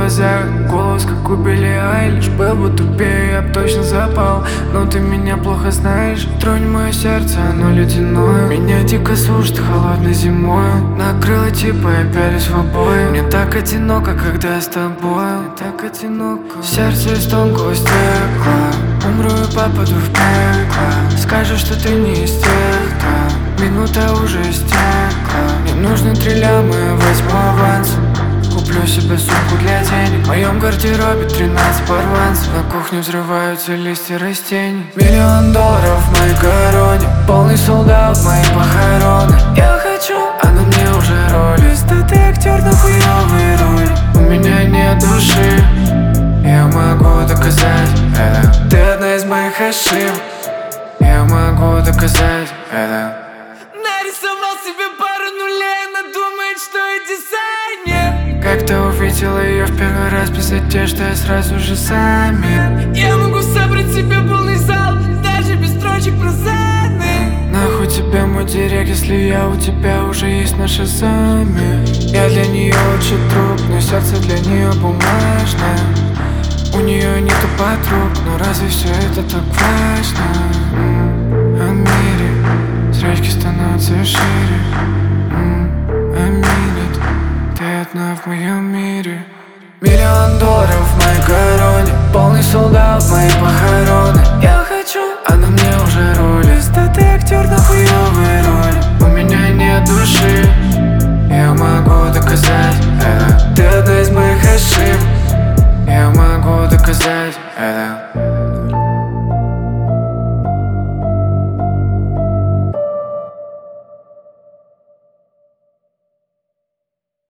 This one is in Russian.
глазах, голос как у Билли Айлиш. Был бы тупее, я б точно запал, но ты меня плохо знаешь. Тронь мое сердце, оно ледяное. Меня дико сушит холодной зимой. Накрыло типа, я пялюсь в обои. Мне так одиноко, когда я с тобой. Мне так одиноко. Сердце из тонкого стекла. Умру и попаду в пекло. Скажешь, что ты не из тех, кто минута уже истекла. Мне нужно 3 ляма, я возьму аванс. Куплю себе сумку для денег. В моем гардеробе 13 порванцев. На кухне взрываются листья растений. $1 000 000 в моей короне. Полный солдат в мои похороны. Я хочу, а на мне уже роли. Статый актер на хуёвой роли. У меня нет души, я могу доказать это. Ты одна из моих ошибок, я могу доказать это. Нарисовал себе пару нулей, она думает, что я дизайнер. Как-то увидела ее в первый раз без одежды, я сразу же замер. Я могу собрать себе полный зал, даже без строчек прозаных. Нахуй тебе мой директ, если я у тебя уже есть на шазаме. Я для нее лучший друг, но сердце для нее бумажное. У нее нету подруг, но разве все это так важно? О мире зрачки становятся шире. I mean it, ты одна в моем мире. $1 000 000 в моей короне. Полный солдат в мои похороны. Я хочу, а на мне уже роли. Статый актер на хуёвой роли. У меня нет души, я могу доказать это.